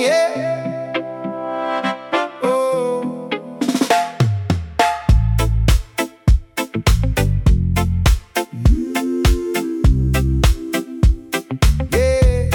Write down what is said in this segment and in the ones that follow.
yeah. Oh. Yeah.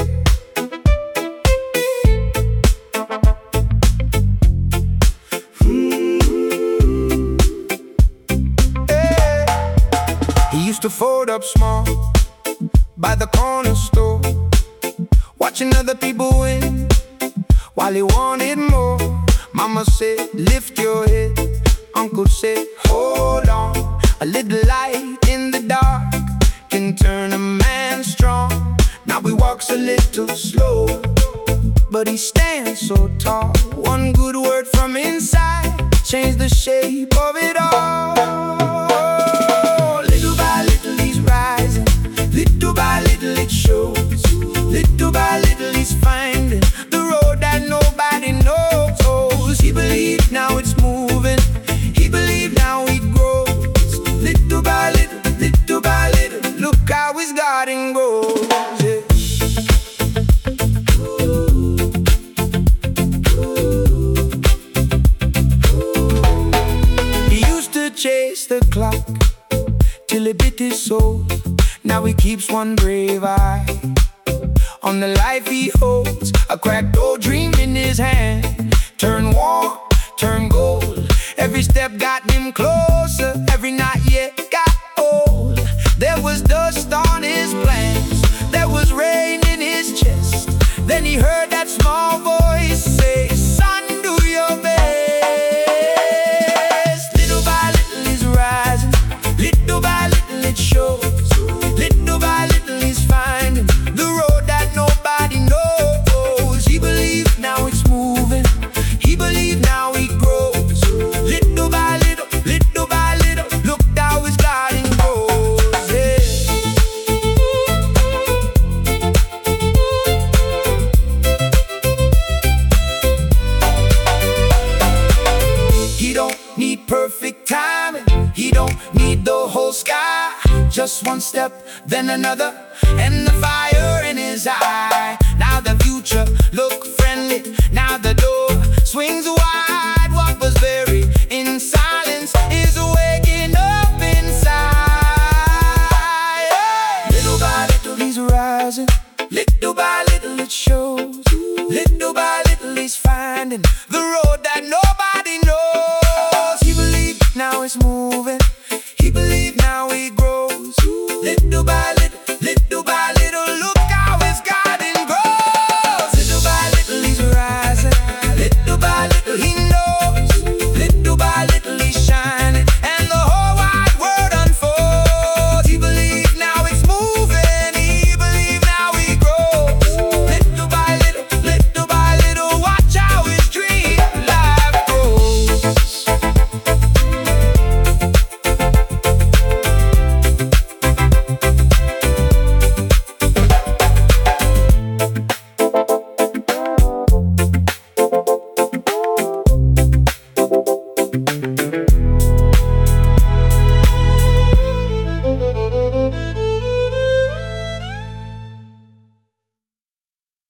He used to fold up small by the corner store, watching other people win while he wanted more. Mama said, lift your head. Uncle said, hold on. A little light in the dark can turn a man strong. Now he walks a little slow, but he stands so tall. One good word from inside changed the shape of it all. Little by little he's rising, little by little it shows. Little by little he's finding the road that nobody knows. He believed, now it's moving. He believed, now it grows. Little by little, look how his garden grows. Yeah. He used to chase the clock till it bit his soul. Now he keeps one brave eye on the life he holds. A cracked old dream in his hand, turn warm, turn gold. Every step got him closer, every night yet got old. There was dust on his plans, there was rain in his chest. Then he heard that small voice say, son, do your best. Little by little he's rising, little by little it shows. Little by little he's finding the road that nobody knows. He believed, now it's moving. He believed, now he grows. Little by little, look how his garden grows. Yeah. He don't need perfect timing, he don't need the whole sky. Just one step, then another, and the fire in his eye. Now the future look friendly, now the door swings wide. What was buried in silence is waking up inside. Little by little he's rising, little by little it shows. Little by little he's finding the road that nobody knows. He believed, now it's moving.